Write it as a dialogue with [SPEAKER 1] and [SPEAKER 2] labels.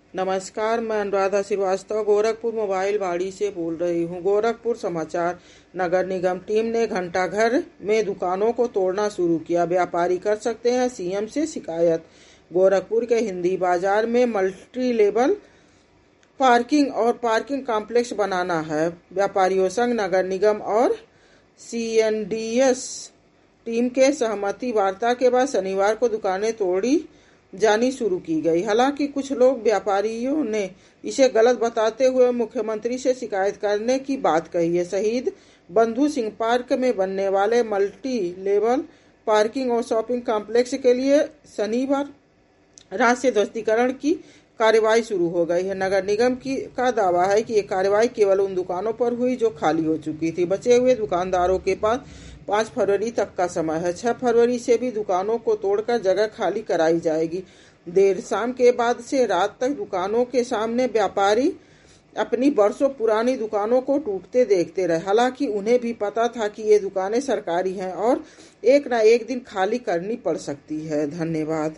[SPEAKER 1] नमस्कार, मैं अनुराधा श्रीवास्तव गोरखपुर मोबाइल वाड़ी से बोल रही हूँ। गोरखपुर समाचार। नगर निगम टीम ने घंटाघर में दुकानों को तोड़ना शुरू किया, व्यापारी कर सकते हैं सीएम से शिकायत। गोरखपुर के हिंदी बाजार में मल्टी लेवल पार्किंग और पार्किंग कॉम्प्लेक्स बनाना है। व्यापारियों संघ, नगर निगम और सीएनडीएस टीम के सहमति वार्ता के बाद शनिवार को दुकानें तोड़ी जानी शुरू की गई। हालांकि कुछ लोग व्यापारियों ने इसे गलत बताते हुए मुख्यमंत्री से शिकायत करने की बात कही है। शहीद बंधु सिंह पार्क में बनने वाले मल्टी लेवल पार्किंग और शॉपिंग कॉम्प्लेक्स के लिए शनिवार रात से ध्वस्तीकरण की कार्रवाई शुरू हो गई है। नगर निगम का दावा है कि ये कार्रवाई केवल उन दुकानों पर हुई जो खाली हो चुकी थी। बचे हुए दुकानदारों के पास 5 फरवरी तक का समय है। 6 फरवरी से भी दुकानों को तोड़कर जगह खाली कराई जाएगी। देर शाम के बाद से रात तक दुकानों के सामने व्यापारी अपनी बरसों पुरानी दुकानों को टूटते देखते रहे। हालांकि उन्हें भी पता था कि ये दुकानें सरकारी हैं और एक न एक दिन खाली करनी पड़ सकती है। धन्यवाद।